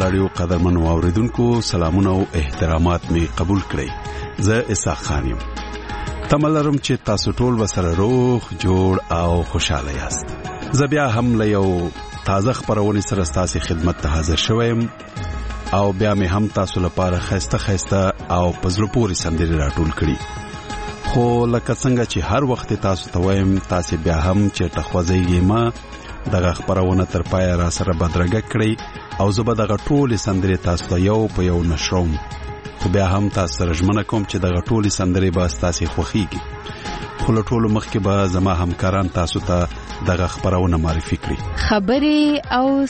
رادیو قدرمنو اوریدونکو سلامونه او احترامات می قبول کړئ. زه اسحاق خان یم. تملرم چې تاسو ټول وسره روغ جوړ او خوشاله یاست. زه بیا هم له یو تازه خبرونه سره ستاسو خدمت ته حاضر شوم او بیا مې هم تاسو لپاره خسته او پزړه پورې سندري راټول کړي. خو لکه څنګه چې هر وخت تاسو ته وایم، تاسو بیا هم چې تخوځيږئ ما دغه خبرونه تر پای را سره بدرګه کړئ او زه به دغه ټول سندري تاسو ته یو په یو نشروم. خو بیا هم تاسو سره ژمنه کوم چې دغه ټول سندري به تاسو خوښیږي. خو له ټولو مخکې به زما همکاران تاسو ته دغه خبرونه معرفي کړي. خبري او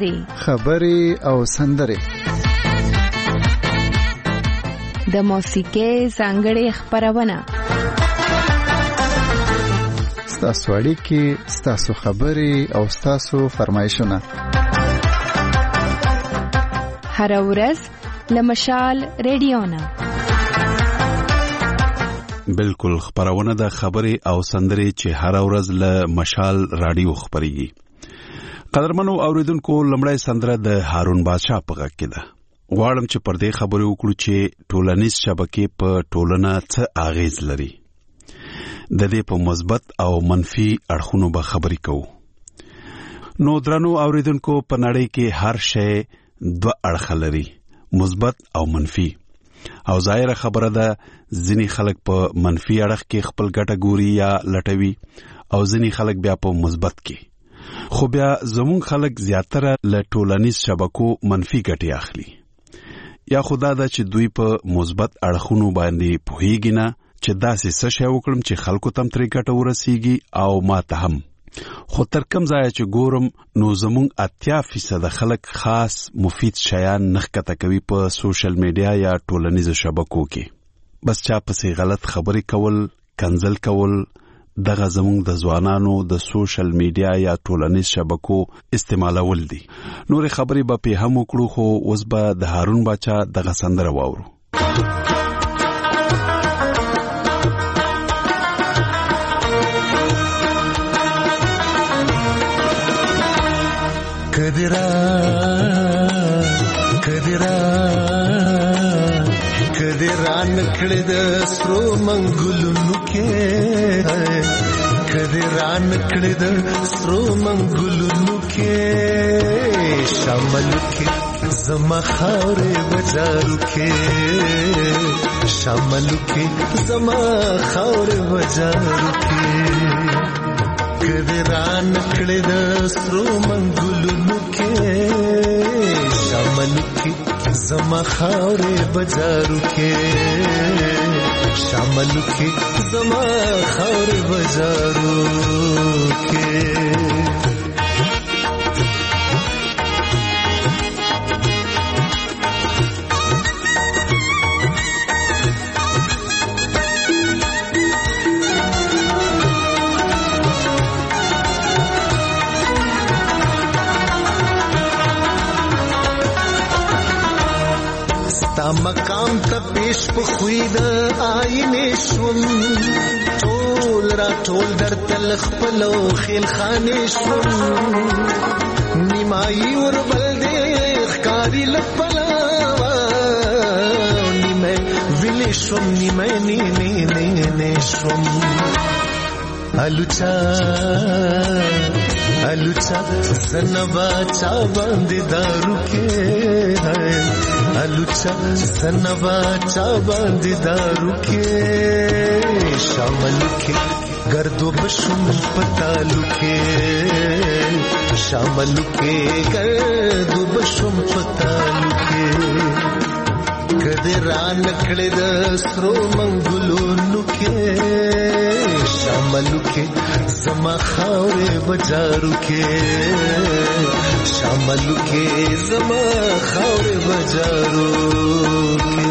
سندري د موسیقۍ څنګه خبرونه، ستاسو اړیکې، ستاسو خبري او ستاسو فرمایشونه هر ورځ لمشال رادیو نه. بالکل خبرونه د خبري او سندري چې هر ورځ له مشال رادیو خبريږي. قدرمنو اوریدونکو، لمړی سندره د هارون بادشاہ په غږ کې ده. غواړم چې پر دې خبرې وکړو چې ټولنیز شبکې په ټولنه څه اغیز لري. د دې په مثبت او منفي اړخونو به خبرې کوو. نو درنو اوریدونکو، په نړۍ کې هر شی دوه اړخ لري، مثبت او منفي. او ظاهره خبره ده، ځینې خلک په منفي اړخ کې خپل ګټه ګوري یا لټوي او ځینې خلک بیا په مثبت کې. خو بیا زموږ خلک زیاتره له ټولنیز شبکو منفي ګټه اخلي. یا خدا دا چې دوی په مثبت اړخونو باندې پوهیږي نه چې داسې څه شی وکړم چې خلکو تم ترې ګټه ورسیږي او ما ته هم. خو تر کوم ځای چې ګورم نو زموږ 80% خلک خاص مفید شیان نښکته کوي په سوشل میډیا یا ټولنیزو شبکو کې. بس چا پسې غلط خبرې کول، کنزل کول، دغه زموږ د ځوانانو د سوشل میډیا یا ټولنیز شبکو استعمالول دي. نور خبرې به په هم وکړو، خو اوس به د هارون بچا دغه سندره واورو. کدران کړه د سرو منګلونو کې، کدران کړه د سرو منګلونو کې، شامل کې زما خاورې بجارو کې، شامل کې زما خاورې بجارو کې، کدران کړه د سرو منګلونو کې، شامل کې زما خاورې بجارو کې، شامل کې زما خاورې بجارو کې. مقام ته پیش په خوید آینه شوم، ټول را ټول در تل خپلو خیل خانه شوم، نیمای ور بل دې ښکاری لپلا نیمه ویل شوم، نیمه نه شوم. الوچا سنبا چا باندې دارو کې، الوچا سنبا چا باندې دارو کې، شامل کې گردو بشم پتالو کې، شامل کې گردو بشم پتالو کې، کدران کړه د سرو منګلونو کې، شامل کې زما خاورې بجارو کې، شامل کې زما خاورې بجارو کې.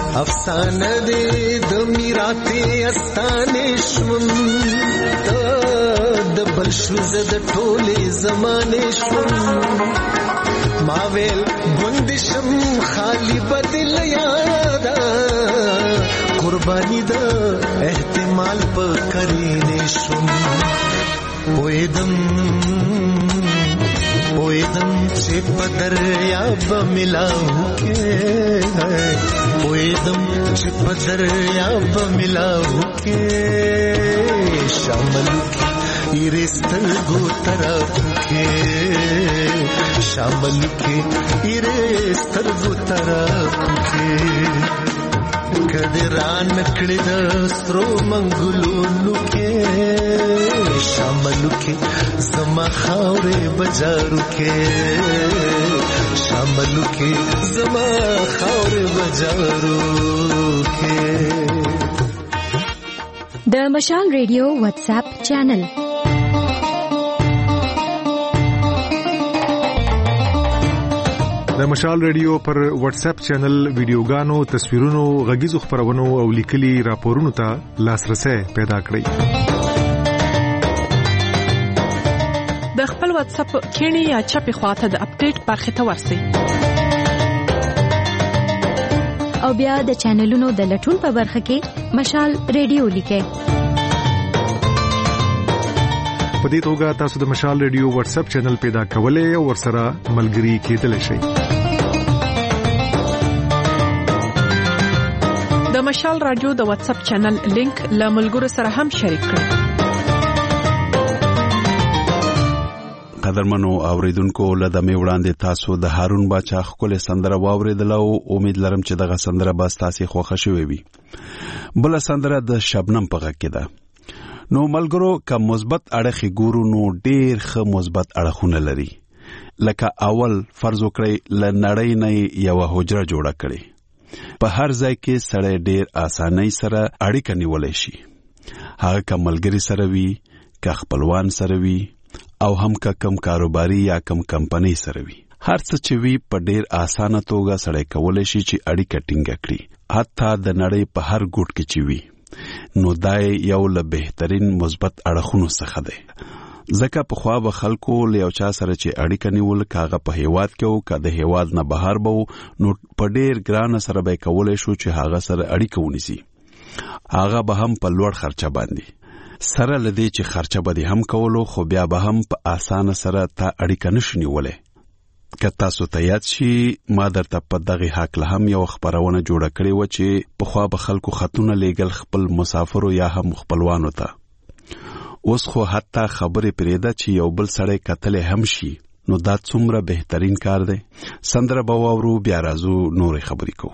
افسانه دې د میراته استانه شوم د بل شوز د ټوله زمانه شوم ما ویل بندشم خالی بدل یادا قربانی دا احتمال په کرینه شوم پویدم چې په دریاب ملاو کې پویدم چې په دریاب ملاو کې شامل کې سترګو طرف کې شامل کې سترګو طرف کې کدی ران کړی د سترو منګلو کې شامل کې زما خاورې بجارو کې شامل کې زما خاورې بجارو کې. د مشال ریډیو واتس اپ چینل د مشال ریډیو پر واتس اپ چینل ویډیوګانو، تصویرونو، غږیزو خبرونو او لیکلي راپورونو ته لاسرسي پیدا کړئ. د خپل واتس اپ کینی یا چپی خواته د اپډیټ برخه ته ورسئ او بیا د چینلونو د لټون په برخه کې مشال ریډیو لیکئ. په دې توګه تاسو د مشال ریډیو واتس اپ چینل پیدا کولای او ورسره ملګري کېدلی شئ. د مشال رادیو د واتس اپ چینل لینک له ملګرو سره هم شریک کړئ. قدرمنو اوریدونکو لدمه وړاندې تاسو د هارون باچا خپل سندره واوریدل او امید لرم چې دغه سندره به تاسو خوښ شوي وي. بل سندره د شبنم په غږ کې ده. نو ملګرو کوم مثبت اړخ ګورو نو ډیر ښه مثبت اړخونه لري. لکه اول فرض وکړئ ل نړۍ نه یو حجره جوړه کړي. په هر ځای کې سړی ډیر اسانۍ سره اړیکه نیولای شي. هغه کوم ملګری سره وي، که خپلوان سره وي او هم که کم کاروباري یا کم کمپنۍ سره وي. هر څه چې وي په ډیر اسانه توګه سړی کولای شي چې اړیکه ټینګه کړي، حتی د نړۍ په هر ګوټ کې چې وي. نو دای یو له بهترین مثبت اړخونو څخه دی. ځکه په خوا به خلکو له یو چا سره چې اړیکه نیول کاغه په هیواد کې او که د هیواد نه بهر به نو په ډیر ګران سره به کولای شو چې هغه سره اړیکه ونیسي. هغه به هم په لوړ خرچه باندې سره لدی چې خرچه به هم کولو، خو بیا به هم په اسانه سره تا اړیکه نشي نیولای. که تاسو ته یاد شي ما درته په دغه حق له هم یو خبرونه جوړه کړې و چې په خوا به خلکو خطونه لیږل خپل مسافرو یا هم خپلوانو ته. اوس خو حتی خبرې پرېده چې یو بل سړی کتلې هم شي. نو دا څومره بهترین کار دی. سندره به واورو بیا راځو نورې خبرې کوو.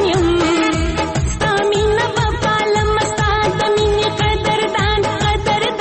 قدردان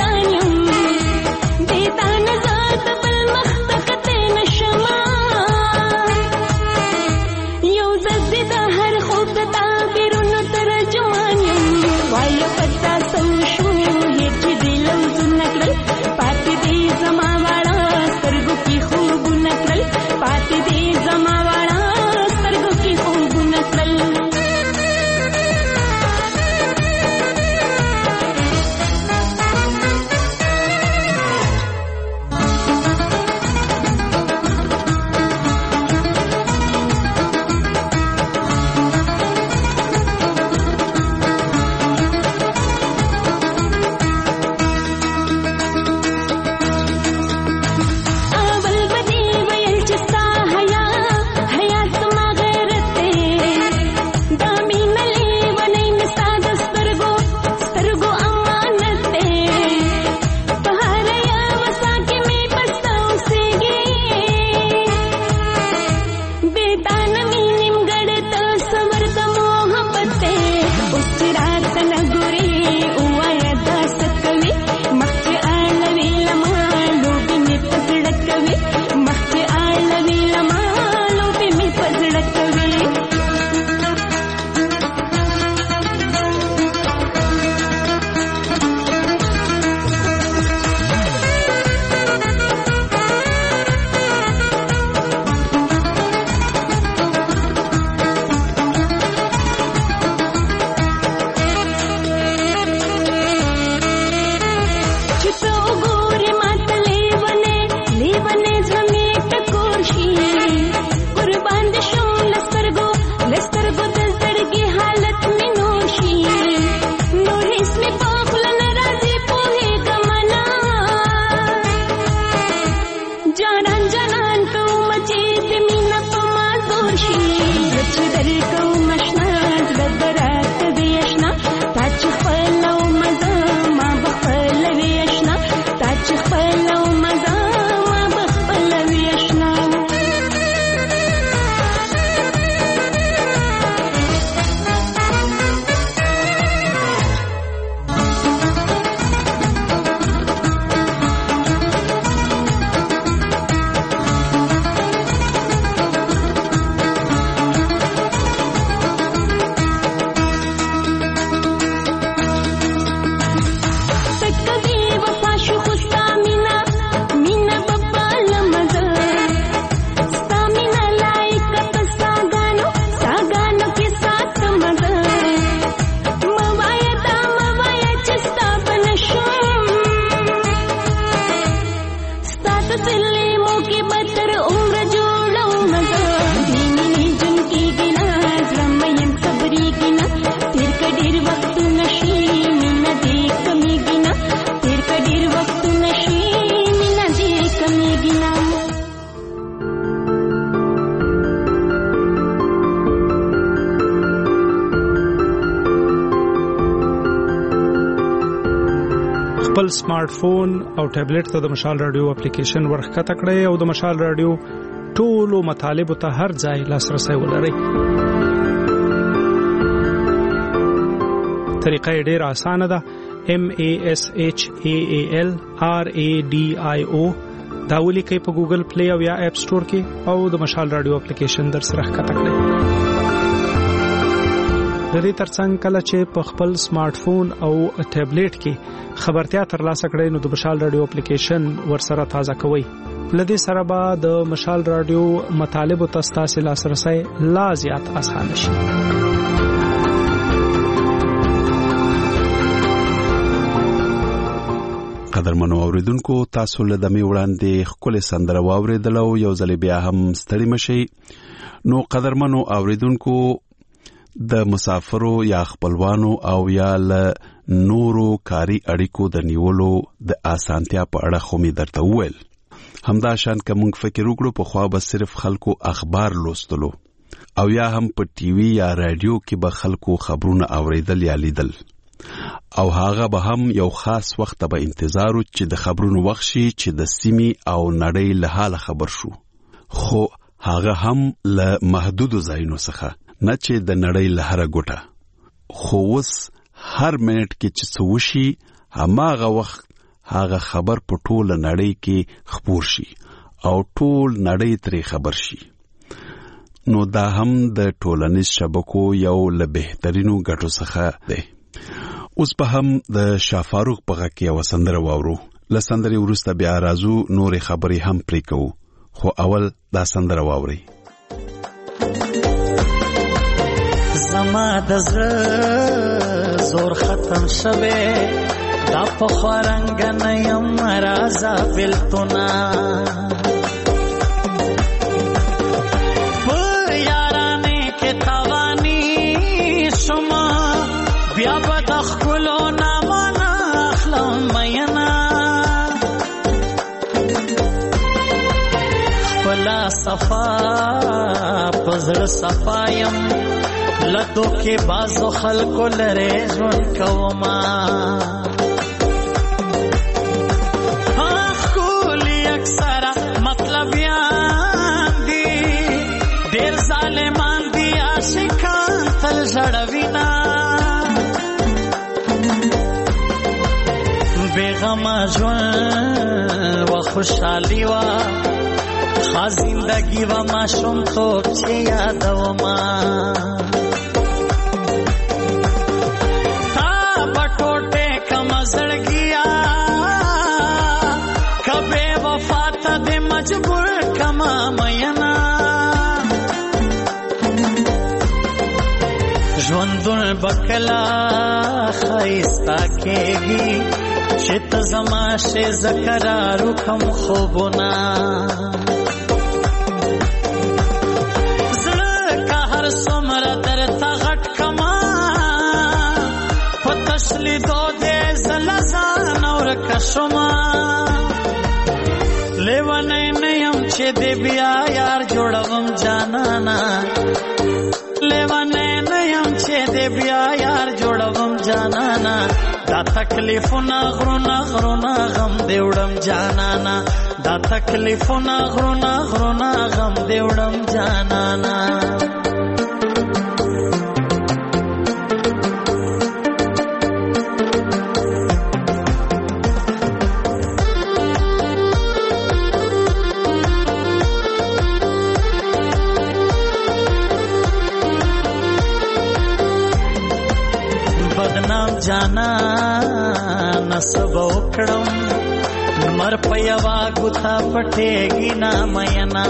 سلمو کې بتر عمر جوړو مزه دیني جن کې ګنا زمين صبري ګنا تیر کډیر وخت نشي مینا دې کمی ګنا تیر کډیر وخت نشي مینا دې کمی ګنا خپل سمارټ فون او ټابلیټ ته د مشال رادیو اپلیکیشن ورخکته کړئ او د مشال رادیو ټولو مطالب ته هر ځای لاسرسي ولرئ. طریقه ډېره اسانه ده. MASHALRADIO دا ولیکئ په ګوګل پلی او یا اپ سٹور کې او د مشال رادیو اپلیکیشن در سره ښکته کړئ. د دې ترڅنګ کله چې په خپل سمارټ فون او ټابلیټ کې خبرتیا ترلاسه کړئ نو د مشال رادیو اپلیکیشن ورسره تازه کوئ. لدې سره به د مشال رادیو مطالب او تاسو لاسرسي لا زیات آسان شي. قدرمنو اوریدونکو تاسو له دمه وړاندې خپل سندره واوریدلو یو ځل بیا هم ستړي مشي. نو قدرمنو اوریدونکو د مسافرو یا خپلوانو او یا له نورو کاری اړیکو د نیولو د اسانتیا په اړه خو می درته وویل. همدا شان کوم فکر وکړو په خوا به صرف خلکو اخبار لوستلو او یا هم په ټي وي یا رادیو کې به خلکو خبرونه اوریدل یا لیدل او هغه به هم یو خاص وخت به انتظار چې د خبرونو وخت شي چې د سیمې او نړۍ له حال خبر شو. خو هغه هم له محدود ځایونو څخه نه چې د نړۍ له هر ګوټه. خو اوس هر منټ کې چې څه وشي هماغه وخت هغه خبر په ټول نړۍ کې خبر شي او ټول نړۍ ترې خبر شي. نو دا هم د ټولنیز شبکو یو له بهترینو ګټو څخه دی. اوس به هم د شافاروق په غږ کې یو سندره واورو. له سندرې وروسته بیا راځو نورې خبرې هم پرې کوو. خو اول دا سندره واورئ. زما د زړه زور ختم شوه دا په خورنګ نه یم رازا بلتونا په یارانه کې توانی شما بیا به د خپلو نامانه اخلم مینا خپلا صفا پزړه صفایم لدو کې بازو خلکو لره ژوند کوما خولي اکثر مطلب یان دي ډېر ظالمان دي عاشقان تل ژړوینا بیغمه ژوند و خوشحالي وا خاص زندگی و ماشوم توب چې یادوما مجبور کما مینا ژوندون بکلا خیستا کېږي چې ته زما شې زکرارو کم خوبونه زړه که هر څومره درته غټ کما په تشلیدو دې زله ځان ورکه شوما لیوانه نیم چې دې بیا یار جوړوم جانانا لیوانه نیم چې دې بیا یار جوړوم جانانا دا تکلیفونه غرونه غرونه غم دې وړم جانانا دا تکلیفونه غرونه غرونه غم دې وړم جانانا جانا نسب وکړم مر پيوا ګوتا پټېږي نا مینا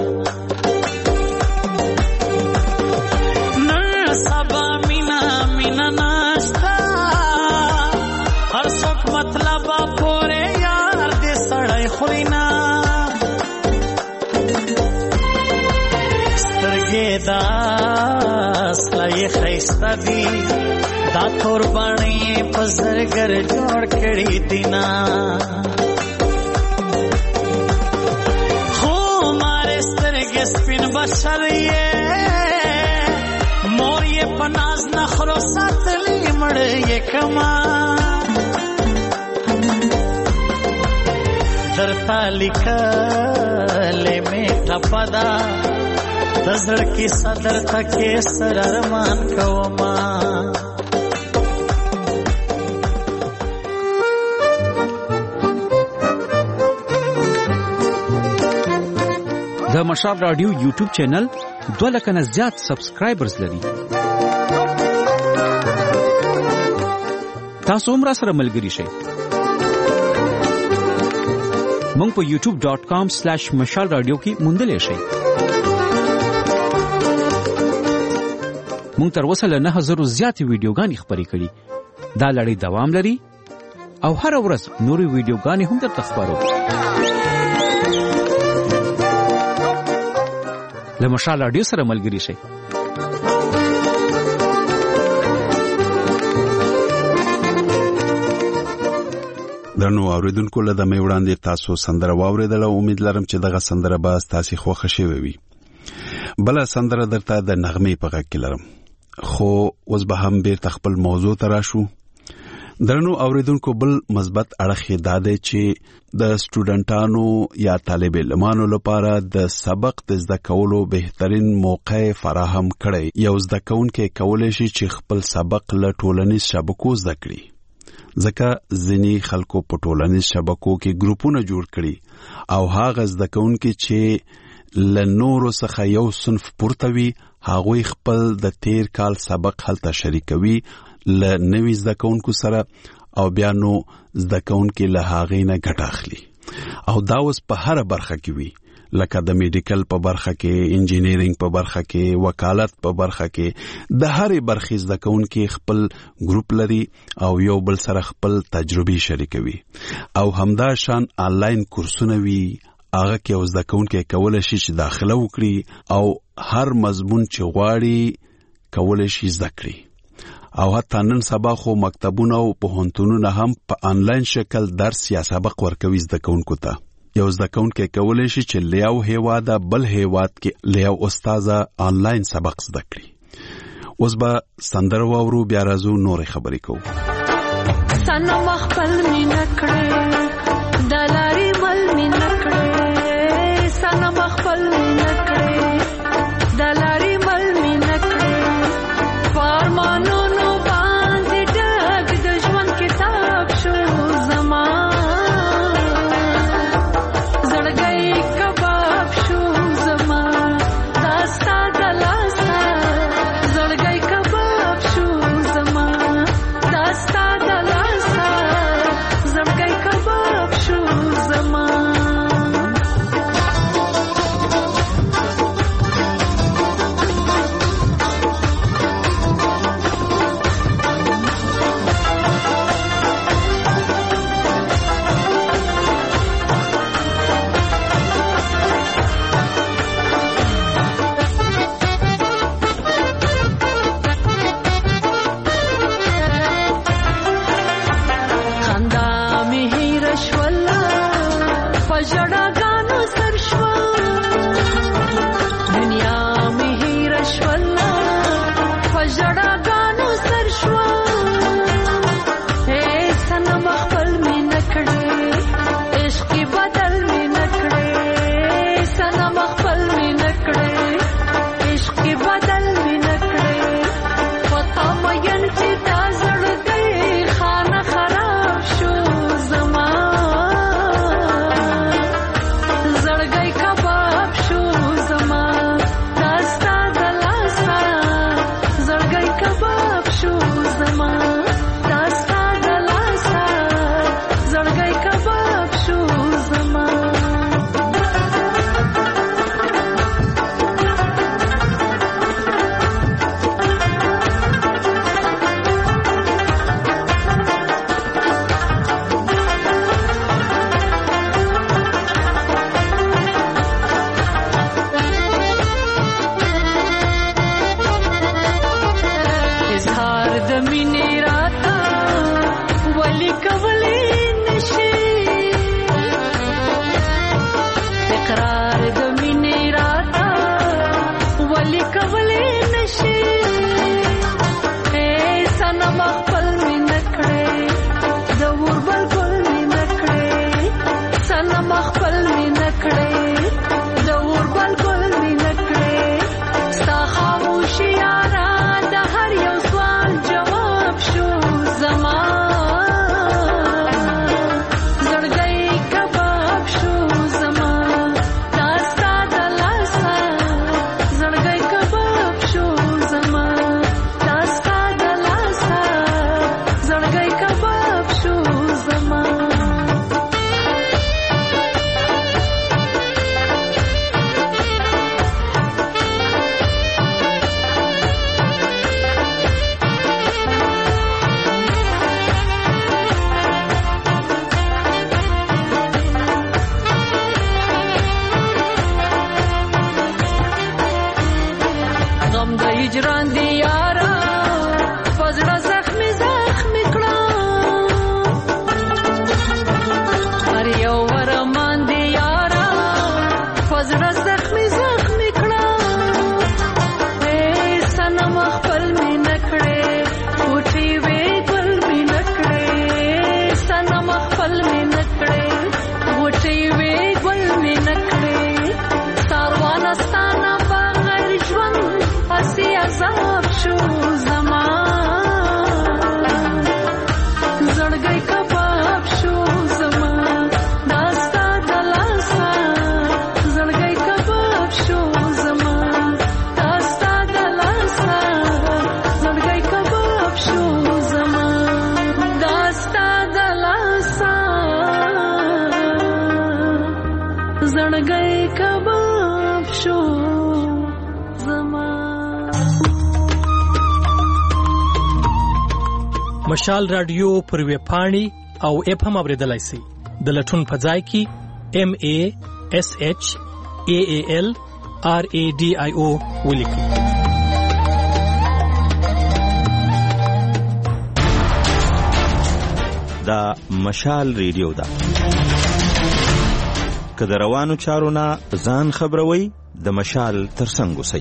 نن سبا مینا مینا ناشتا هر څوک مطلب پورې یار دې سړی خوینا خایسته دي دا تور باڼې په زرګر جوړ کړي دینا خو مارې سترګې سپین بشر یې مور یې په ناز نخرو ساتلې مړ یې کما درتا لیکلې مې ټپدا د زړه کې صدر تکې سر ارمان کوما د مشال رادیو یوټیوب چینل 2 لک نه زیات سبسکرایبرز لري تاسو هم را سره ملګری شئ مونږ په youtube.com/mashalradio کې موندلې شئ مونږ تر اوسه له 9000 زیاتې ویډیوګانې خپرې کړې دا لړۍ دوام لري او هر ورځ نورې ویډیوګانې هم درته خپرو له مشال رادیو سره ملګری شئ درنو اوریدونکو له دمه وړاندې تاسو سندره واوریدل او امید لرم چې دغه سندره به تاسو خوښ شي وي بل سندره درته د نغمې په غږ کې لرم خو اوس به هم بیرته خپل موضوع ته راشو درنو اوریدونکو بل مثبت اړخ یې دا دی چې د سټوډنټانو یا طالب علمانو لپاره د سبق د زده کولو بهترین موقع فراهم کړي یو زده کوونکی کولای شي چې خپل سبق له ټولنیز شبکو زده کړي ځکه ځینې خلکو په ټولنیز شبکو کې ګروپونه جوړ کړي او هغه زده کوونکي چې له نورو څخه یو صنف پورته وي هغوی خپل د تیر کال سبق هلته شریکوي له نوي زده کوونکو سره او بیا نو زده کوونکي له هغې نه ګټه اخلي او دا اوس په هره برخه کې وي لکه د میډیکل په برخه کې انجینیرینګ په برخه کې وکالت په برخه کې د هرې برخې زده کوونکي خپل ګروپ لري او یو بل سره خپل تجربې شریکوي او همدا شان آنلاین کورسونه وي هغه کې زده کوونکي کولای شي چې داخله وکړي او هر مضمون چې غواړي کولای شي زده کړي او حتی نن سبا خو مکتبونه او پوهنتونونه هم په آنلاین شکل درس یا سبق ورکوي زده کوونکو ته یو زده کوونکی کولای شي چې له یو هیواده بل هیواد کې له یو استاد آنلاین سبق زده کړي اوس به سندره واورو بیا راځو نورې خبرې کوو سنا مخبل می نکړې دلاري مل می نکړې سنا مخبل می نکړې دلاري مل می نکړې فرمانو نو باندې ډک د ژوند کتاب شو زمان زړګي کباب شو زمان داستا دلاسا زړګي کباب شو زمان داستا دلاسا زړګي کباب شو زمان زړګي کباب شو زما هر یو ورمان دی یارا فزړه زخمی زخمی کړه اے سنم خپل می نکړې اوټي وې ګل می نکړې سنم خپل می نکړې اوټي وې ګل می نکړې ساروان ستانه بغیر ژوند اسی عذاب شو زما زړګي کباب شو زما داستا دلاسا زړګي کباب شو زما داستا دلاسا زړګي کباب شو زما داستا دلاسا زړګي کباب شو زما. مشال رادیو پر ویب پاڼې او اپ هم اوریدلای شئ. د لټون په ځای کې MASHALRADIO ولیکئ. دا مشال ریډیو ده. که د روانو چارو نه ځان خبروي د مشال ترڅنګ اوسئ.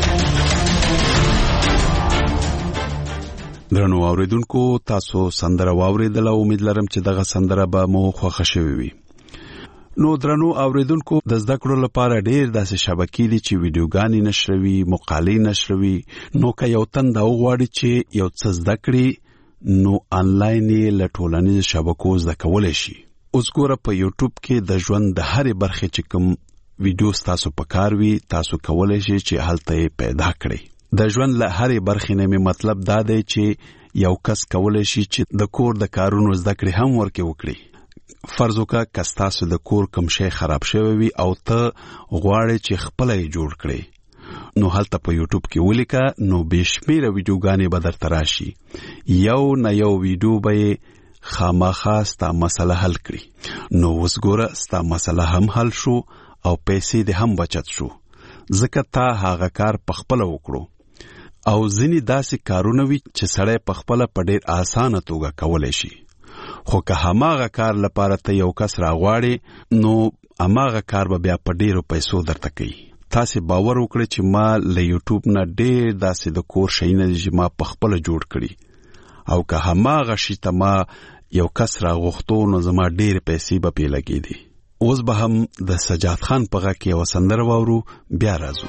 درنو اوریدونکو تاسو سندره واوریدل او امید لرم چې دغه سندره به مو خوښه شوي وي. نو درنو اوریدونکو د زده کړو لپاره ډېر داسې شبکې دي چې ویډیوګانې نشروي، مقالې نشروي. نو که یو تن دا وغواړي چې یو څه زده کړي نو آنلاین یې له ټولنیزو شبکو زده کولی شي. اوس ګوره په یوټیوب کې د ژوند د هرې برخې چې کوم ویډیو ستاسو په کار وي تاسو کولی شئ چې هلته یې پیدا کړئ. د ژوند له هرې برخې نه مې مطلب دا دی چې یو کس کولی شي چې د کور د کارونو زده کړې هم ورکې وکړي. فرض وکړه که ستاسو د کور کوم شی خراب شوی وي او ته غواړې چې خپله یې جوړ کړې نو هلته په یوټیوب کې ولیکه نو بېشمېره ویډیوګانې به درته راشي. یو نه یو ویډیو به یې خامخا ستا مسله حل کړي. نو اوس ګوره ستا مسله هم حل شو او پیسې دې هم بچت شو ځکه تا هغه کار پخپله وکړو. او ځینې داسې کارونه وي چې سړی پخپله په ډېر اسانه توګه کولی شي. خو که هماغه کار لپاره ته یو کس راغواړې نو هماغه کار به بیا په ډېرو پیسو درته کوي. تاسې باور وکړئ چې ما له یوټیوب نه ډېر داسې د کور شیونه دي چې ما پخپله جوړ کړي او که هماغه شي ته ما یو کس راغوښتو نو زما ډېرې پیسې به پې لګېدې. اوس به هم د سجاد خان په غږ کې یوه سندره واورو بیا راځو.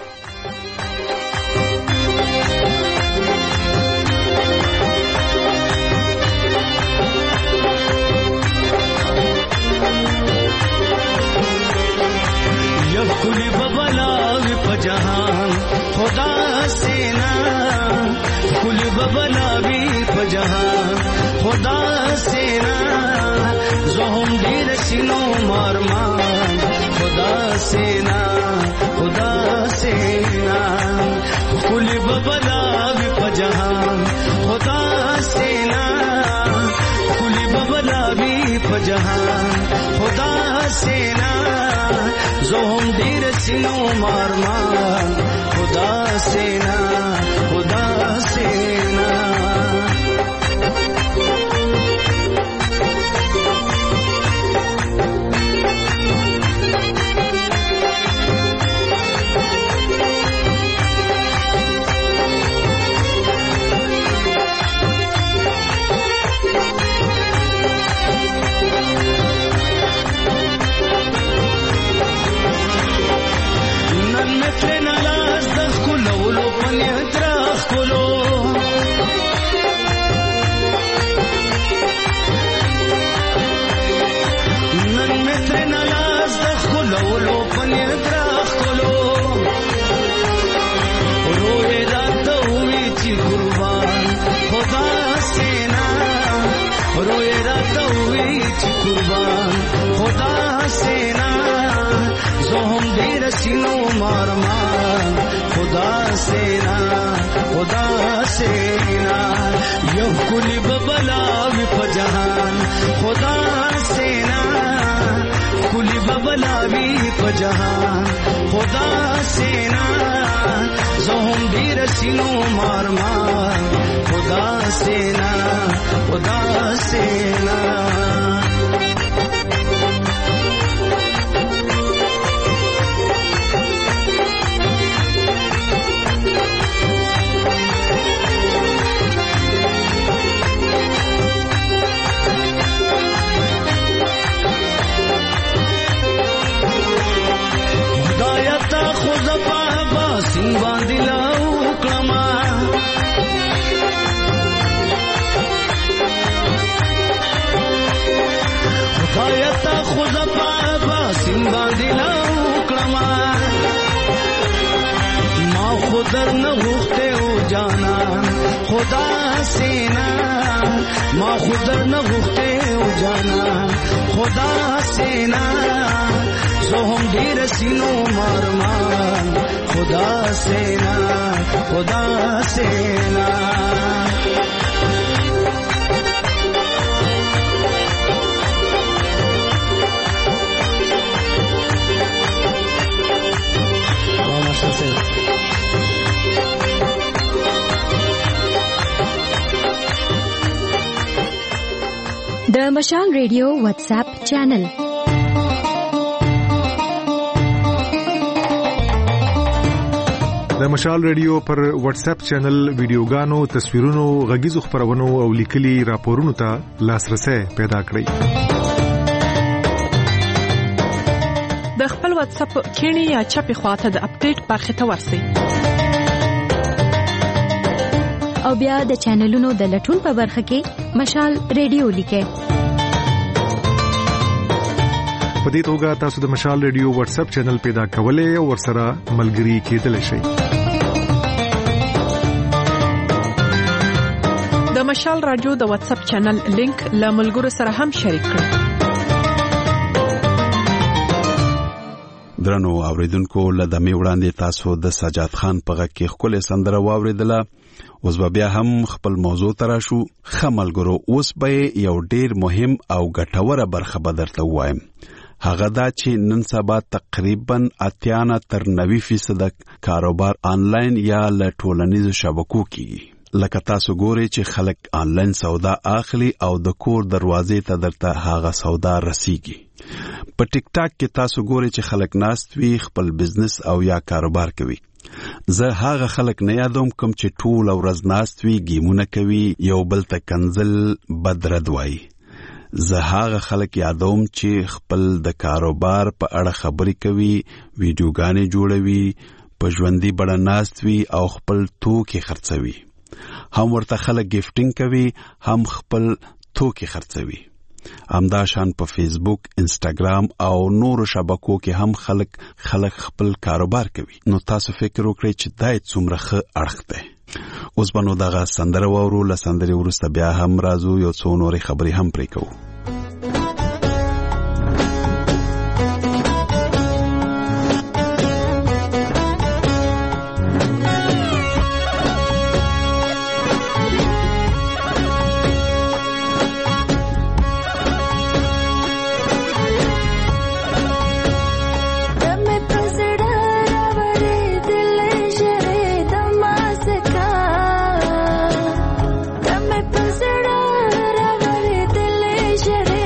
کلی ببلاوی پا جہان خدا سینا کلی ببلاوی پا جہان خدا سینا زہم دیر سینو مارمان خدا سینا خدا سینا کلی ببلاوی پا جہان خدا سینا کلی ببلاوی پا جہان خدا سینا زہم دیر سینو مارمان خدا سینا خدا سینا سینو مارمان خدا سینا خدا سینا یو کلی ببلاوی پا جہان خدا سینا کلی ببلاوی پا جہان خدا سینا زہم دیر سینو مارمان خدا سینا خدا سینا حکایت خود پا سیمبا دیلا وکړما ما خودر نه غوښته او جانا خدا سینا ما خودر نه غوښته او جانا خدا سینا زه هم ډیر سینو مرما خدا سینا خدا سینا د مشال ریډیو واتس اپ چینل د مشال ریډیو پر واتس اپ چینل ویډیوګانو تصویرونو غږیزو خبرونو او لیکلي راپورونو ته لاسرسي پیدا کړئ د خپل واتس اپ کینی یا چپی خواته د اپډیټ برخه ته ورسئ او بیا د چینلونو د لټون په برخه کې مشال ریډیو لیکئ په دې توګه تاسو د مشال ریډیو واتس اپ چینل پیدا کولای او ورسره ملګري کېدلی شئ د مشال رادیو د واتس اپ چینل لینک له ملګرو سره هم شریک کړئ درنو اوریدونکو لدمه وړاندې تاسو د سجاد خان په غږ کې خپل سندره واوریدله اوس بیا هم خپل موضوع تراشو خملګرو اوس به یو ډیر مهم او ګټوره برخه بدرته وایم هغه دا چې نن سبا تقریبا 80-90% کاروبار آنلاین یا له ټولنیزو شبکو کیږي لکه تاسو ګورئ چې خلک آنلاین سودا اخلي او د کور دروازې ته درته هغه سودا رسیږي په ټیک ټاک کې تاسو ګورئ چې خلک ناست وي خپل بزنس او یا کاروبار کوي زه هغه خلک نه یادوم کوم چې ټول ورځ ناست وي گیمونه کوي یو بل ته کنزل بدرد وایي زه هغه خلک یادوم چې خپل د کاروبار په اړه خبرې کوي ویډیوګانې جوړوي په ژوندۍ بڼه ناست وي او خپل توکي خرڅوي هم ورته خلک گیفټینګ کوي هم خپل توکي خرڅوي همدا شان په فیسبوک انسټاګرام او نورو شبکو کې هم خلک خپل کاروبار کوي نو تاسو فکر وکړئ چې دا څومره ښه اړخ دی اوس به نو دغه سندره واورو له سندرې وروسته بیا هم راځو یو څو نورې خبرې هم پرې کوو Shut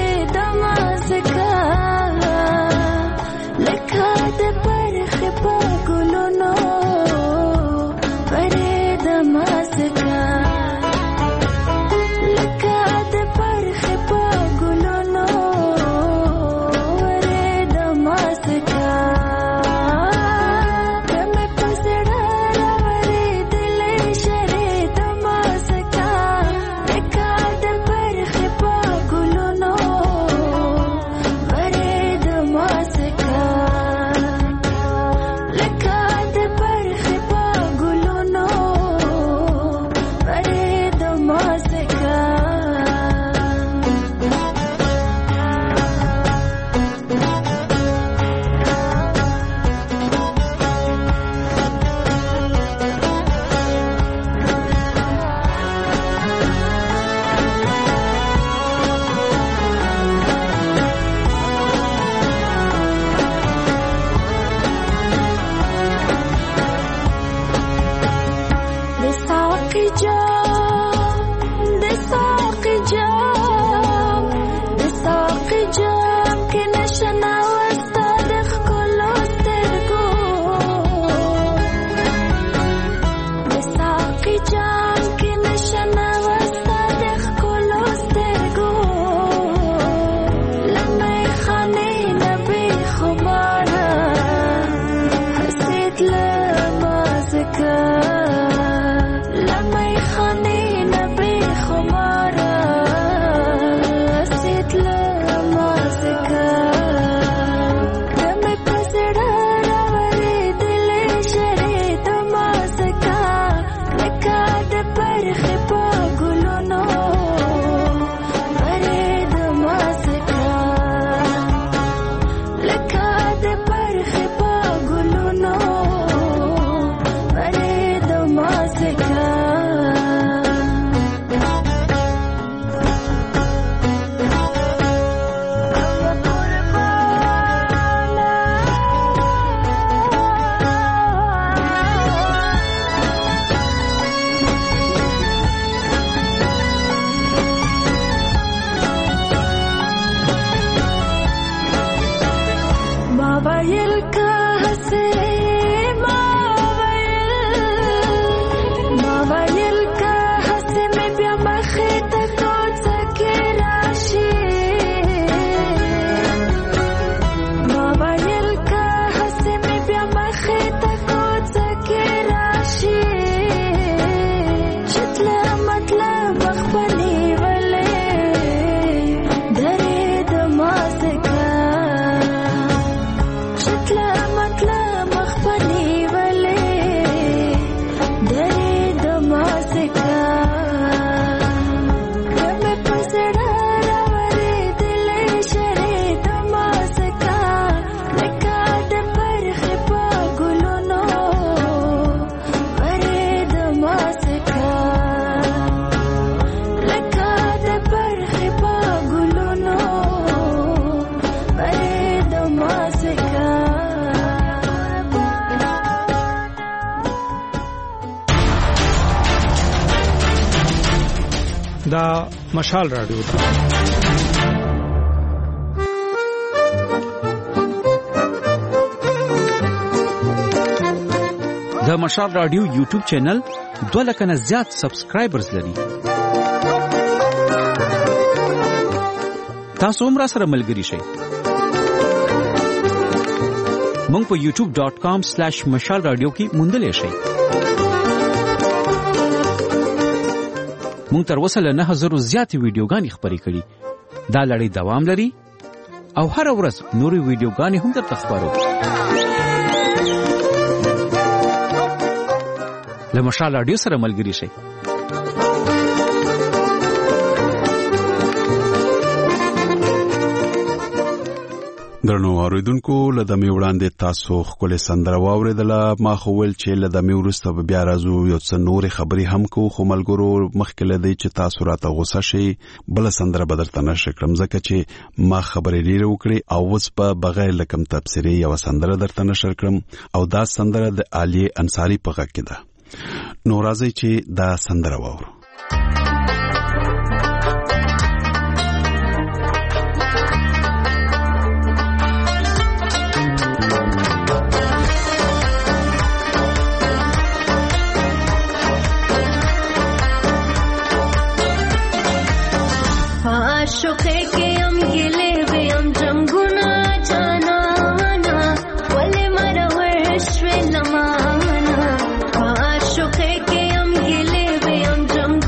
دا مشال رادیو د مشال رادیو یوټیوب چینل 2 لک نه زیات سبسکرایبرز لري. تاسو هم را سره ملګری شئ. مونږ په youtube.com/mashalradio کې موندلې شئ. مونږ تر اوسه له 9000 زیاتې ویډیوګانې خپرې کړي. دا لړۍ دوام لري او هر ورځ نورې ویډیوګانې هم درته خپرو. له مشال رادیو سره ملګری شئ. درنو اوریدونکو لدمه وړاندې تاسو خپل سندره واوریدله. ما خو ول چې لدمه ورسته بیا راځو یو څه نور خبرې هم کو خو ملګرو مخکې لدی چې تاسو راته غوسه شي بل سندره بدلته نشه کړم ځکه چې ما خبرې ډیره وکړې او اوس په بغیر لکم تفسیری یو سندره درته نشر کړم او دا سندره د علي انصاری په غږ کې ده. نو راځي چې دا سندره واورو. आशुके के हम गिले वे हम जंगुना जाना ना वले मरा विश्व नमाना आशुके के हम गिले वे हम जंगुना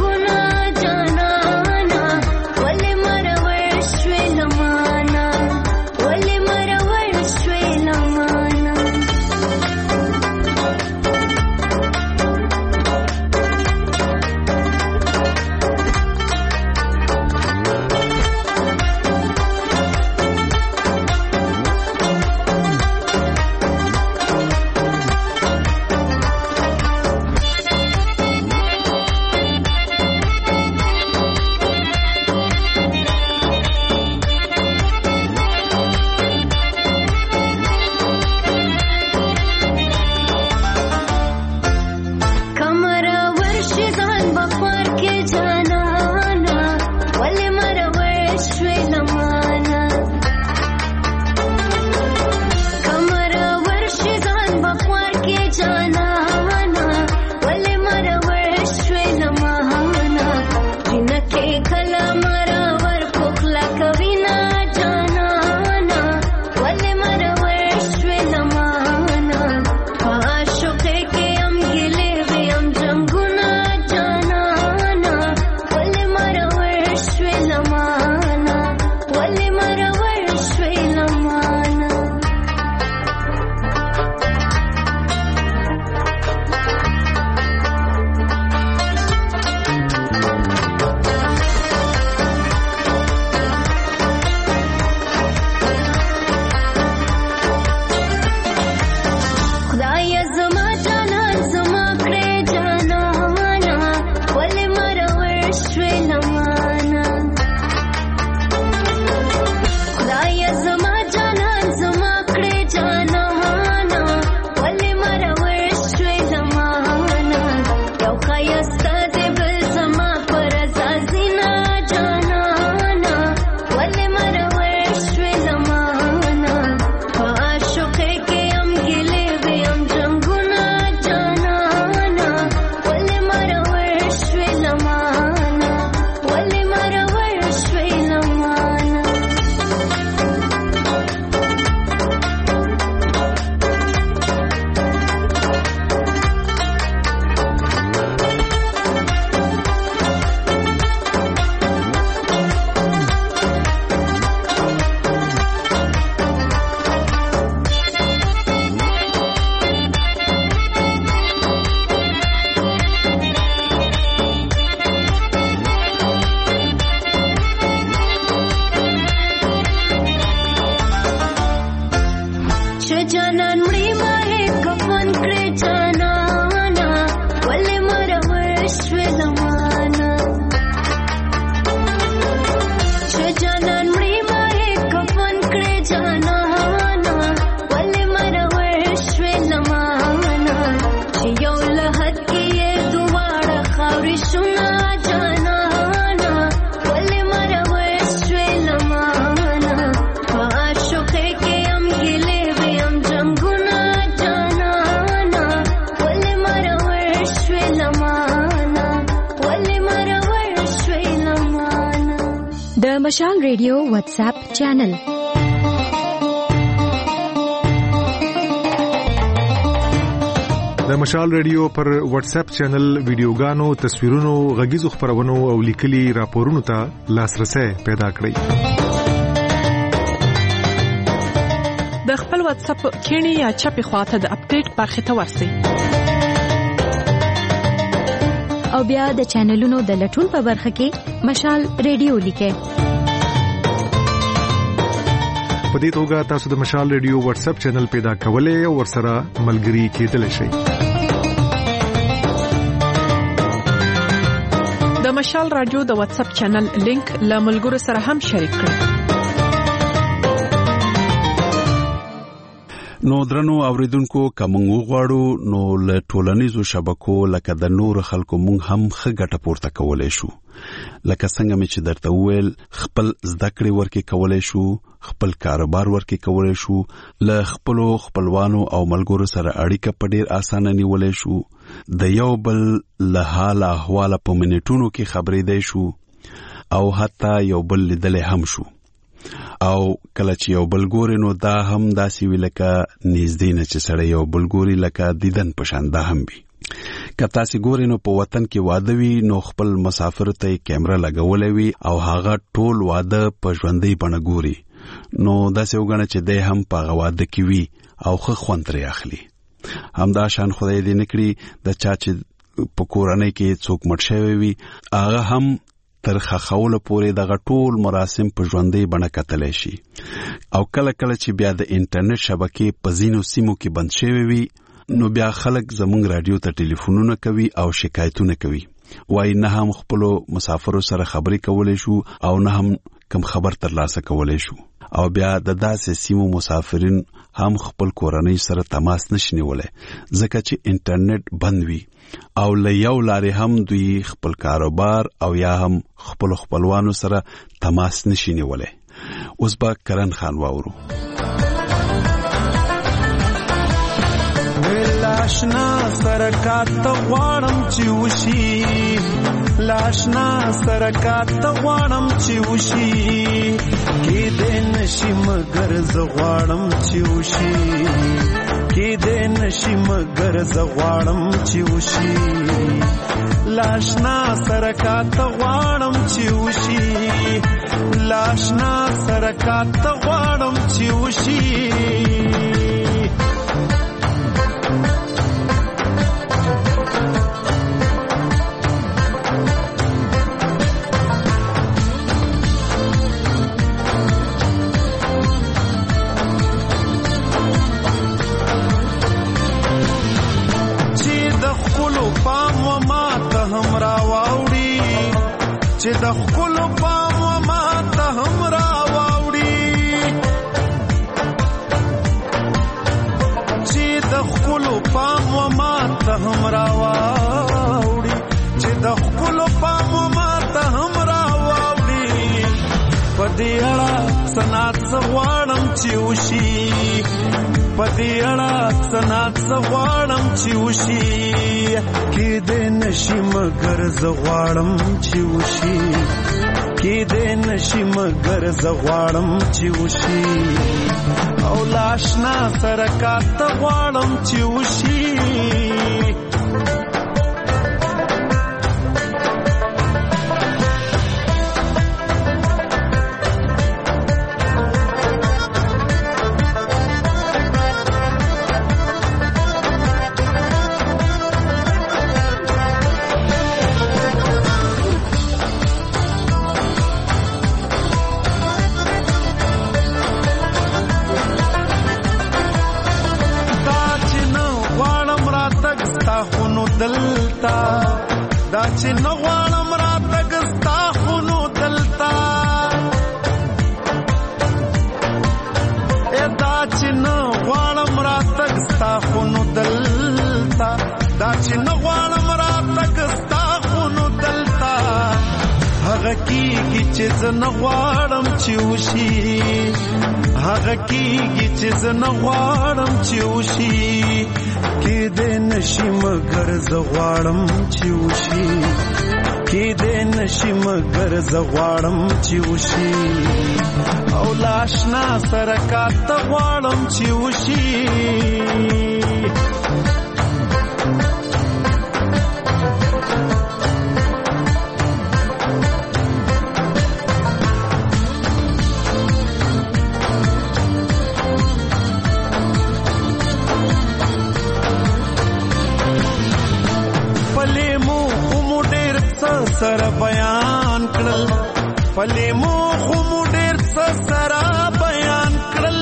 جانانا ولې مروښوې لمانا چې یو لحد کې یې دواړه خاورې شونا جانانا ولې مروښوې لمانا په عاشقۍ کې هم ګیلې وې هم جنګونه جانانا ولې مروښوې لمانا ولې مروښوې لمانا. د مشال ریډیو واتس اپ چینل د مشال ریډیو پر واتس اپ چینل ویډیوګانو تصویرونو غږیزو خبرونو او لیکلي راپورونو ته لاسرسي پیدا کړئ. د خپل واتس اپ کینی یا چپی خواته د اپډیټ برخه ته ورسئ او بیا د چینلونو د لټون په برخه کې مشال ریډیو لیکئ. په دې توګه تاسو د مشال ریډیو واتس اپ چینل پیدا کولای او ورسره ملګري کېدلی شئ. د مشال رادیو د واتس اپ چینل لینک له ملګرو سره هم شریک کړئ. نو درنو اوریدونکو کوم غواړو نو له ټولنیزو شبکو لکه د نور خلکو مونږ هم ښه ګټه پورته کولای شو. لکه څنګه مې چې درته وویل خپل زده کړې ورکې کولای شو، خپل کاروبار ورکې کولای شو، له خپلو خپلوانو او ملګرو سره اړیکه په ډیر اسانه نیولای شو، د یو بل له حال احوال په منټونو کې خبرېدای شو او حتی یو بل لیدل هم شو. او کله چې یو بل ګوري نو دا هم داسې وی لکه نږدې نه چې سړی یو بل ګوري لکه دیدن پشان دا هم وي. که تاسو ګوري نو په وطن کې واده وي نو خپل مسافر ته کیمرا لګولې وي او هغه ټول واده په ژوندۍ بڼه ګوري نو داسې وګڼه چې د هم په واده کې وي او خو خوندري اخلي. همدا شان خدای دې نکړي د چا چې په کورنۍ کې څوک مړ شوی وي هغه هم تر خخول پورې دغه ټول مراسم په ژوندۍ بڼه کتلی شي. او کله کله چې بیا د انټرنیټ شبکې په ځینو سیمو کې بند شوی وي نو بیا خلک زموږ رادیو ته ټلیفونونه کوي او شکایتونه کوي. وای نه هم خپل مسافرو سره خبرې کولای شو او نه هم کم خبر ترلاسه کولای شو. او بیا د داسې سیمو مسافرین هم خپل کورنۍ سره تماس نشي نیولای ځکه چې انټرنیټ بند وي او له یو لارې هم دوی خپل کاروبار او یا هم خپل خپلوانو سره تماس نشي نیولای. اوس با کرن خان واورو. لاشنا سرکات غواړم چې وشي، لاشنا سرکات غواړم چې وشي، کې دې نشي مگر زه غواړم چې وشي، کې دې نشي مگر زه غواړم چې وشي، لاشنا سرکات غواړم چې وشي، لاشنا سرکات غواړم چې وشي. چې د خپل پام ما ته هم راوړي، چې د خپل پام ما ته هم راوړي، چې د خپل پام ما ته هم راوړي، په دې اړه سنات غواړم چې وشي، په دې اړه سنات غواړم چې وشي، کې دې نشي مگر زه غواړم چې وشي، کې دې نشي مگر زه غواړم چې وشي، او لاشنا سرکات غواړم چې وشي. دلتا دا چې نه غواړم راتګ ستا خونو دلتا، کیږي چې زنه غواړم چې وشي هغه کیږي چې زنه غواړم چې وشي کې دې نشي مگر زه غواړم چې وشي کې دې نشي مگر زه غواړم چې وشي او لاشنا سره کاته غواړم چې وشي سره بیان کړل پلې مو خو مو ډېر سره بیان کړل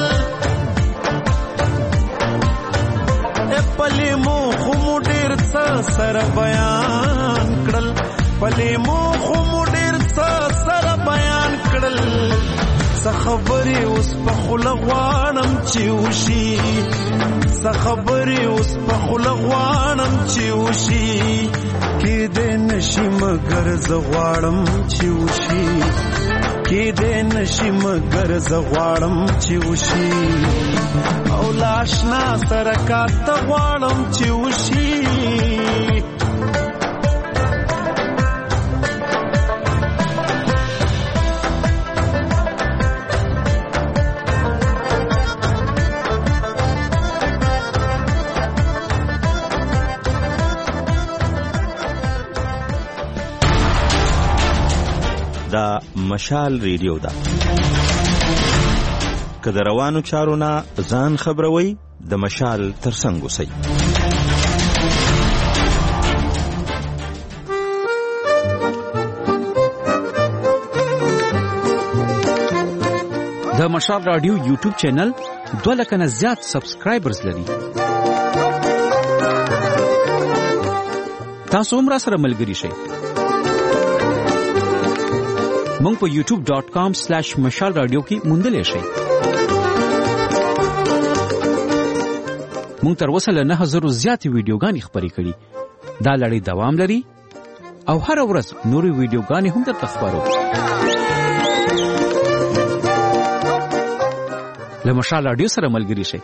پلې مو خو مو ډېر سره بیان کړل پلې مو خو مو ډېر سره بیان کړل څه خبرې اوس په خوله غواړم چې وشي څه خبرې اوس په خوله غواړم چې وشي کې دې نشي مگر زه غواړم چې وشي کې دې نشي مگر زه غواړم چې وشي او لاشنا سره کاته غواړم چې وشي دا مشال ریډیو ده که د روانو چارو نه ځان خبروي د مشال ترڅنګ اوسئ د مشال رادیو یوټیوب چینل 2 لک نه زیات سبسکرایبرز لري تاسو هم را سره ملګري شئ مونږ په youtube.com/مشال رادیو کې موندلې شئ مونږ تر اوسه له 9000 زیاتې ویډیوګانې خپرې کړي دا لړۍ دوام لري او هر ورځ نورې ویډیوګانې هم درته خپرو له مشال رادیو سره ملګري شئ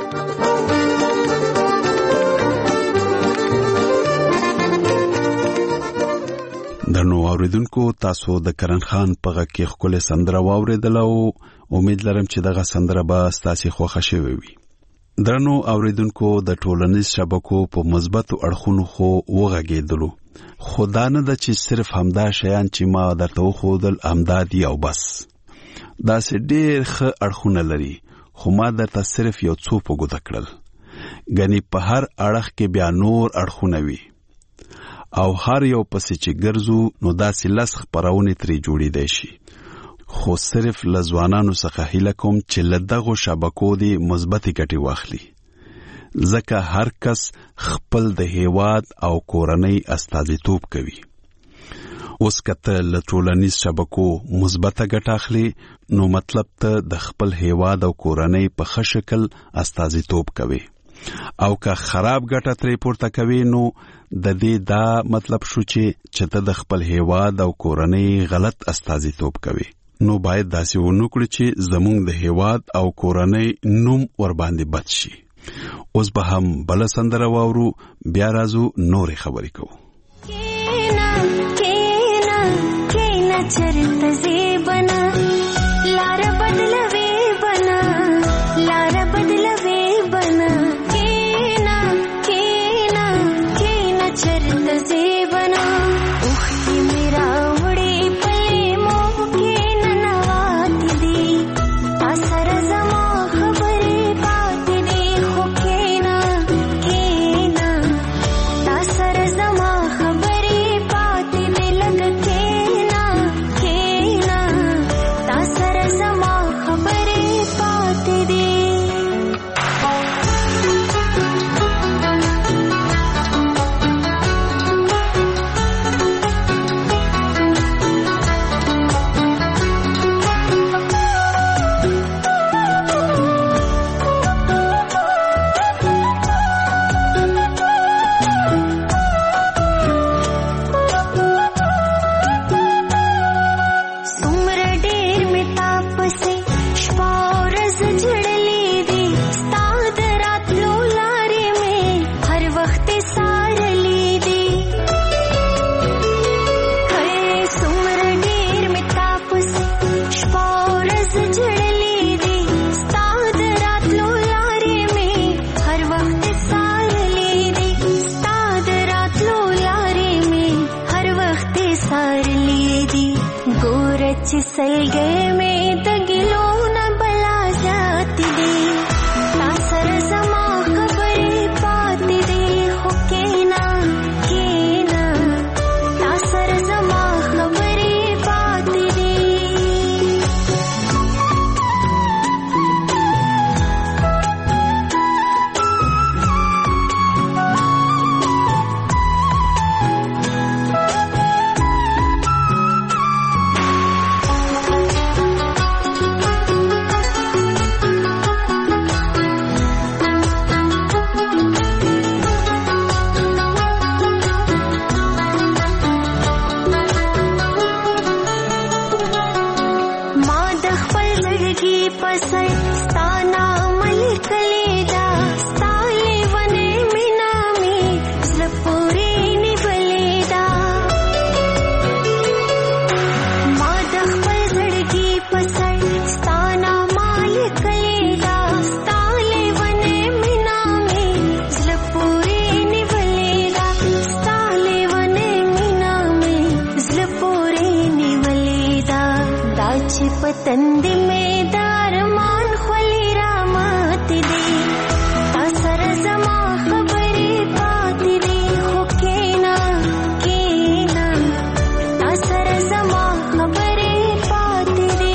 درنو اوریدونکو تاسو د کرن خان په غږ کې خپل سندره واوریدل او امید لرم چې دغه سندره به تاسو خوښه شوي وي درنو اوریدونکو د ټولنیز شبکو په مثبتو اړخونو خو وغږیدلو خدا نه د چې صرف همدا شیان چې ما درته وښودل همدا دي او بس دا سه ډېر ښه اړخونه لري خو ما درته صرف یو څو په ګوته کړل غني په هر اړخ کې بیا نور اړخونه وي او هر یو پسې چې ګرځو نو داسې لس خپرونې ترې جوړېدای شي خو صرف لزوانانو څخه هیله کوم چې له دغو شبکو دې مثبتې ګټې واخلي ځکه هر کس خپل د هیواد او کورنۍ استازیتوب کوي اوس کته له ټولنیز شبکو مثبته ګټه اخلي نو مطلب ته د خپل هیواد او کورنۍ په ښه شکل استازیتوب کوي او که خراب ګټه ترې پورته کوي نو د دې دا مطلب شو چې ته د خپل هیواد او کورنۍ غلط استازیتوب کوي نو باید داسې ونه کړو چې زموږ د هیواد او کورنۍ نوم ور باندې بد شي اوس به هم بل سندره واورو بیا راځو نورې خبرې کوو کینا چرت زیبنا لار بدلوي بنا لار بدلوي بنا کینا چرت زیبنا اوخی میرا وړي پلي مو کینا نوات دي اثر زما خبرې پات دي خو کینا اثر زما خبرې پات دي لګ کینا اثر زما خبرې پات دي सलगे में दगिलो न बला जाती दे तासर जमा खबरे पाती दे हो केना तासर जमा खबरे पाती दे पतंदी में दारमान खोली रामती दे तासर जमा खबरे पाती दे हो केना तासर जमा खबरे पाती दे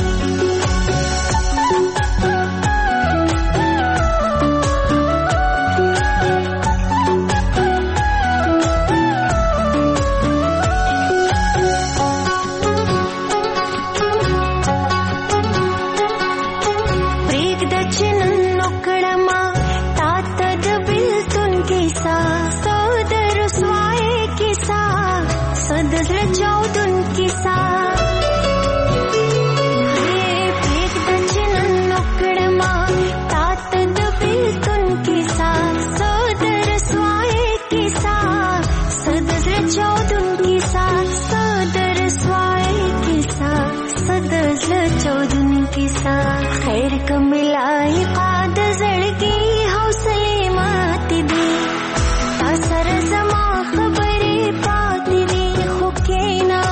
खैर कमिलाई काद जड़गी हौसले माती दे तासर जमा खबरे पाती दे हो केना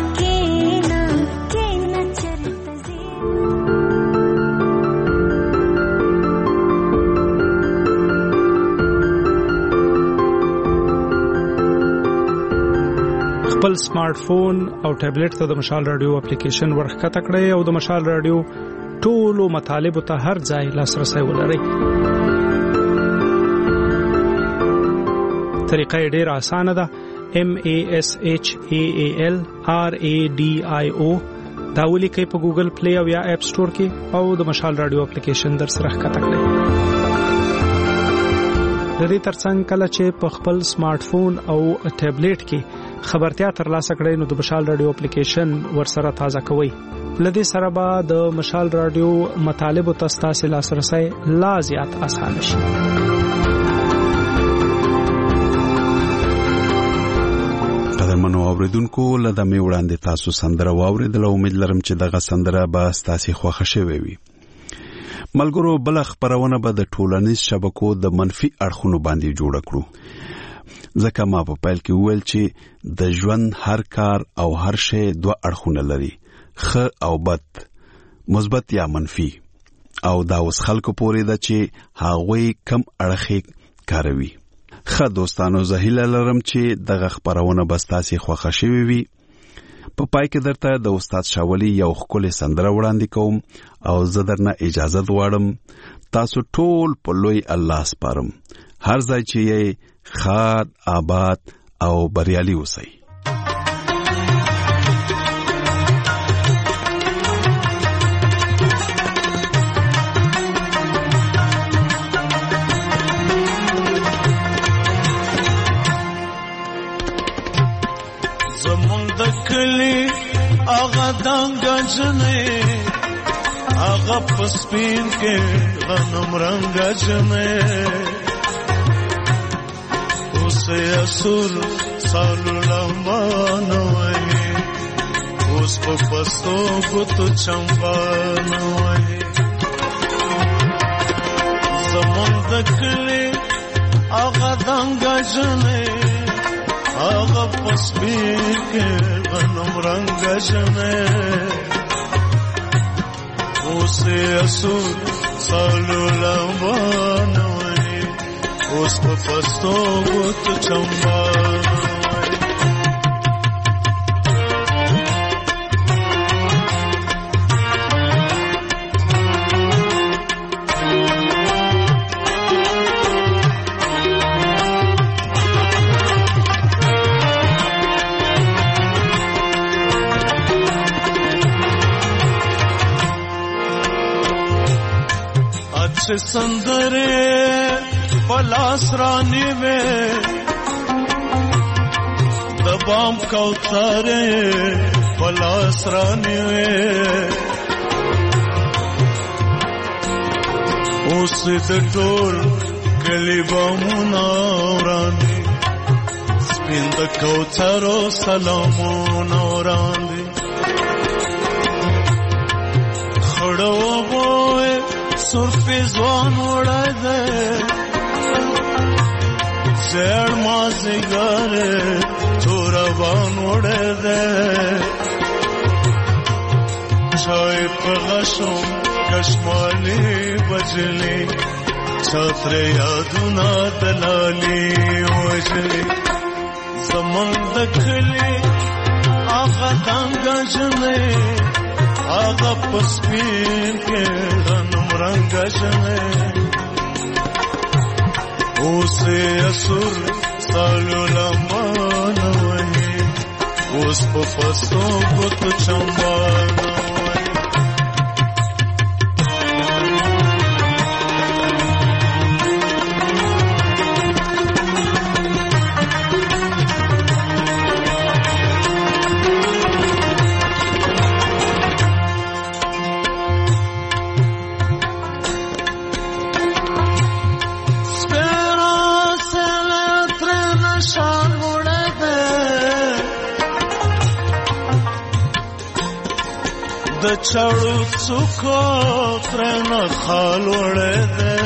चरत जे خپل سمارټ فون او ټابلیټ ته د مشال رادیو اپلیکیشن ورخکته کړئ او د مشال رادیو ټولو مطالب ته هر ځای لاسرسي ولرئ. طریقه ډیره اسانه ده. MASHAALRADIO دا ولیکئ په ګوګل پلی او یا اپ سٹور کې او د مشال رادیو اپلیکیشن در سره ښکته کړئ. د دې ترڅنګ کله چې په خپل سمارټ فون او ټابلیټ کې خبرتیا ترلاسه کړئ نو د مشال رادیو اپلیکیشن ورسره تازه کوئ. لدې سره به د مشال رادیو مطالب او تاسو لاسرسي لا زیات آسان شي. قدرمنو اوریدونکو لدا می وړاندې تاسو سندره واوریدل او امید لرم چې دغه سندره به تاسو خوښ شوي وي. ملګرو بل خبرونه به د ټولنیز شبکو د منفي اړخونو باندې جوړ کړو. ځکه ما په پیل کې وویل چې د ژوند هر کار او هر شی دوه اړخونه لري، ښه او بد، مثبت یا منفي، او دا اوس خلکو پورې ده چې هغوی کم اړخې کاروي. ښه دوستانو، زه هیله لرم چې دغه خبرونه به تاسو خوښ شوي وي. په پای کې درته د استاد شاولی یو ښکلی سندره وړاندې کوم او زه درنه اجازه غواړم. تاسو ټول په لوی الله سپارم. هر ځای چې یې خاد، آباد او بریالي اوسئ. आगा दांगा जने आगा पस्पीन के गनम रंगा जने उसे असुर सालू लंबानोए उसको पस्तो गुत चंबानोए जमंदकले आगा दांगा जने आगा पस्पीन के गनम रंगा जने اوسه اسور سالو لمبانوي اوس په پستو بوت چمبانوي سندره پلاس رانی وے دبام کوثرے پلاس رانی وے اوس د ټول کلی بامونه ورانی سپین د کوثرو سلامونه ورانی خړو وای سر پہ زوان اڑا دے زیر مازیگر چورا بان اڑا دے چائے پہ غشم کشمالی بجلی چھاتر یادونا دلالی وجلی زمان دکھلی آغا دانگا جنے آغا پسپین کے غنم رنگ جنے اوسے اسور سالو لمان وہی اوس پا پستو بت چمبان چړو څوکو ترن خال وړه ده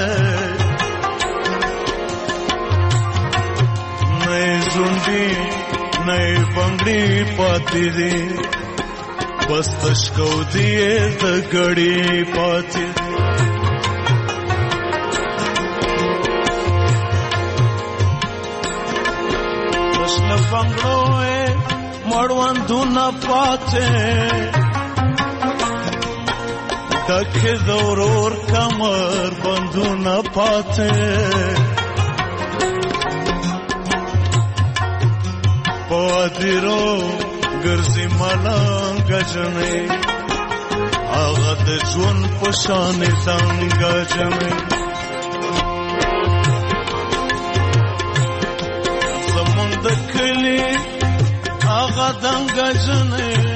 نه زوندي نه بنگړي پاتې دي بس تشکو دی د غړي پاتې وشل بنگړو مړوان دونه پاتې دکھ دورور کمر بندو نہ پاتے پادرو گرزی ملان گجنے آغد جون پشان دنگ گجنے زمان دکھلی آغد دنگ گجنے